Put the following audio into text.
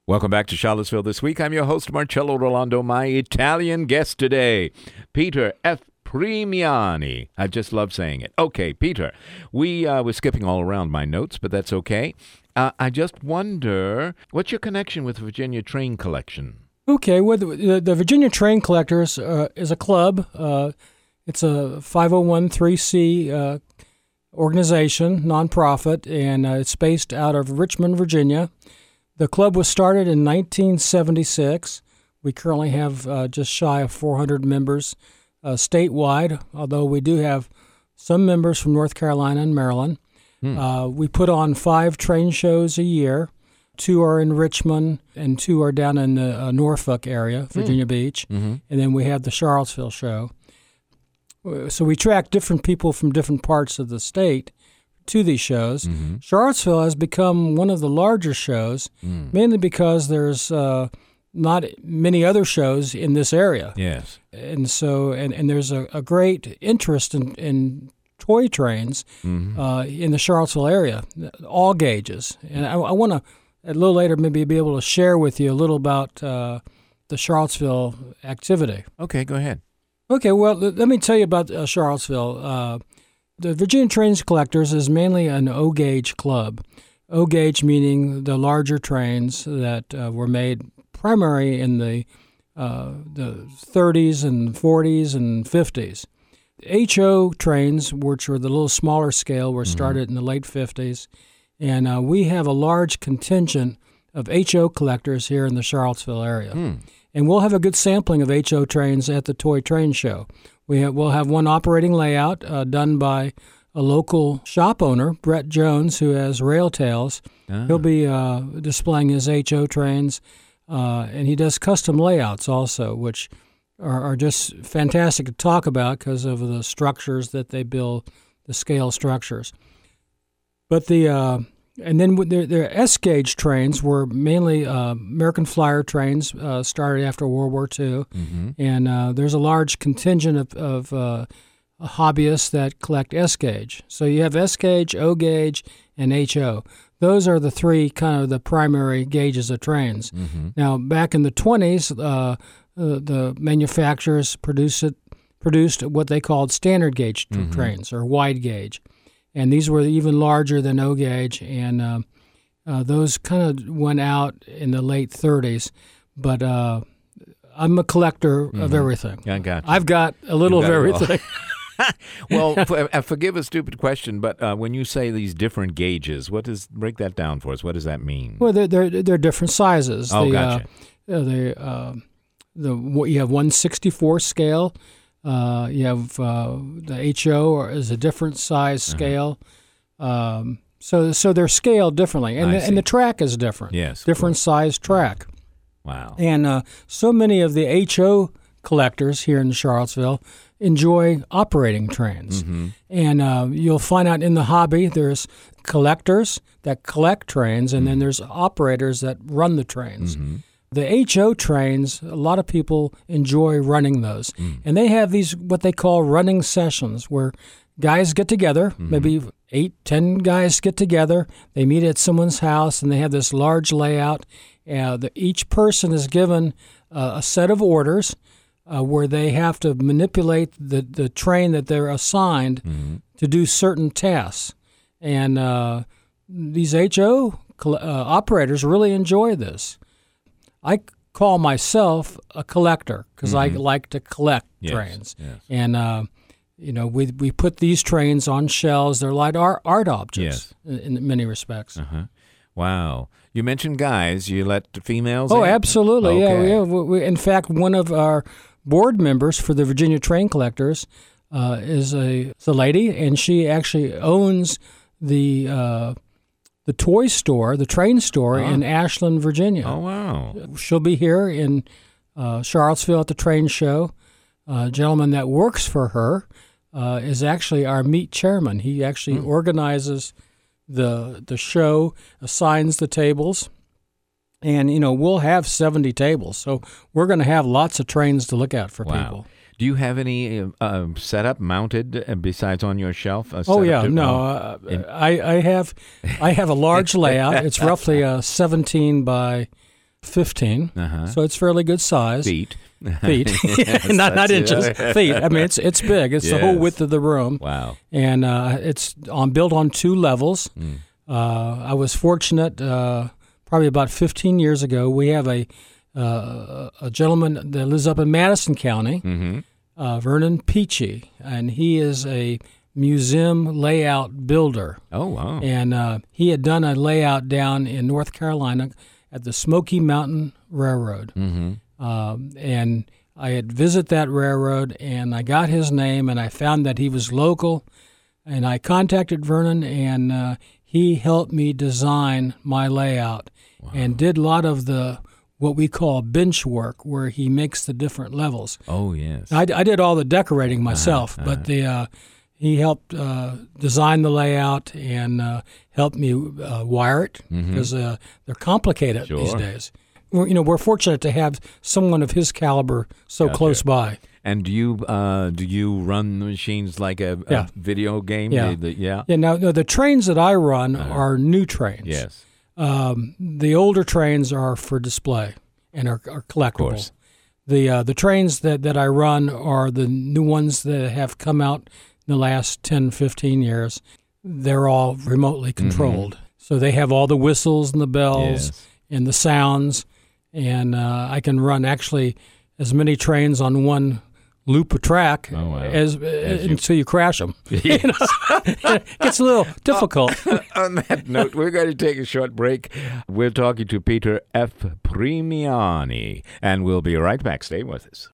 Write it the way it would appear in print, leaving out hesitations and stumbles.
Welcome back to Charlottesville This Week. I'm your host, Marcello Rolando. My Italian guest today, Peter F. Premiani. I just love saying it. Okay, Peter, we were skipping all around my notes, but that's okay. I just wonder, what's your connection with Virginia Train Collection? Okay, well, the Virginia Train Collectors is a club. It's a 501(c) organization, nonprofit, and it's based out of Richmond, Virginia. The club was started in 1976. We currently have just shy of 400 members statewide, although we do have some members from North Carolina and Maryland. We put on 5 train shows a year. 2 are in Richmond, and 2 are down in the Norfolk area, Virginia Beach. And then we have the Charlottesville show. So we track different people from different parts of the state to these shows. Charlottesville has become one of the larger shows, mainly because there's not many other shows in this area. Yes. And so, and there's a great interest in toy trains in the Charlottesville area, all gauges. And I want to, a little later, maybe be able to share with you a little about the Charlottesville activity. Okay, go ahead. Okay, well, let me tell you about Charlottesville. The Virginia Trains Collectors is mainly an O-gauge club. O-gauge meaning the larger trains that were made primarily in the 30s and 40s and 50s. HO trains, which are the little smaller scale, were started in the late 50s, and we have a large contingent of HO collectors here in the Charlottesville area. And we'll have a good sampling of HO trains at the Toy Train Show. We'll have one operating layout done by a local shop owner, Brett Jones, who has Rail Tales. He'll be displaying his HO trains, and he does custom layouts also, which are just fantastic to talk about because of the structures that they build, the scale structures. But and then their S-gauge trains were mainly American Flyer trains, started after World War II. And there's a large contingent of hobbyists that collect S-gauge. So you have S-gauge, O-gauge, and HO. Those are the 3 kind of the primary gauges of trains. Now, back in the 20s, the manufacturers produced what they called standard gauge trains, or wide gauge. And these were even larger than O-gauge, and those kind of went out in the late 30s. But I'm a collector of everything. I got you. I've got a little of everything. Well, forgive a stupid question, but when you say these different gauges, break that down for us? What does that mean? Well, they're different sizes. Oh, gotcha. You have 1/64 scale. You have the HO is a different size scale. So they're scaled differently. And the track is different. Yes. Different size track. Wow. And so many of the HO collectors here in Charlottesville enjoy operating trains. And you'll find out in the hobby there's collectors that collect trains, and then there's operators that run the trains. The HO trains, a lot of people enjoy running those. And they have these, what they call running sessions, where guys get together, maybe 8-10 guys get together. They meet at someone's house, and they have this large layout. Each person is given a set of orders where they have to manipulate the train that they're assigned to do certain tasks. And these HO operators really enjoy this. I call myself a collector because I like to collect trains. Yes. And, we put these trains on shelves. They're like art objects in many respects. Wow. You mentioned guys. You let the females in? Oh, absolutely. Okay. Yeah. We, in fact, one of our board members for the Virginia Train Collectors is a lady, and she actually owns the toy store, the train store in Ashland, Virginia. Oh, wow. She'll be here in Charlottesville at the train show. A gentleman that works for her is actually our meet chairman. He actually organizes the show, assigns the tables, and, we'll have 70 tables. So we're going to have lots of trains to look at for people. Do you have any setup mounted besides on your shelf? I have a large layout. It's roughly 17 by 15, Uh-huh. so it's fairly good size. Feet. Feet, Yes, not that's it. inches. Feet. I mean, it's big. It's the whole Yes. width of the room, Wow. and it's built on 2 levels. Mm. I was fortunate. Probably about 15 years ago, we have a gentleman that lives up in Madison County, Mm-hmm. Vernon Peachy, and he is a museum layout builder. Oh, wow. And he had done a layout down in North Carolina at the Smoky Mountain Railroad. Mm-hmm. And I had visited that railroad, and I got his name, and I found that he was local. And I contacted Vernon, and he helped me design my layout and did a lot of the what we call bench work, where he makes the different levels. Oh, yes. I did all the decorating myself, but he helped design the layout and helped me wire it because they're complicated these Sure. days. We're fortunate to have someone of his caliber so Out close by. And do you run the machines like a Yeah. video game? Yeah. Yeah. Yeah. Now the trains that I run are new trains. Yes. The older trains are for display and are collectible. course. The trains that I run are the new ones that have come out in the last 10, 15 years. They're all remotely controlled. So they have all the whistles and the bells Yes. and the sounds. And I can run actually as many trains on one loop of track Oh, wow. as until you crash them. It gets a little difficult. On that note, we're going to take a short break. We're talking to Peter F. Premiani, and we'll be right back. Stay with us.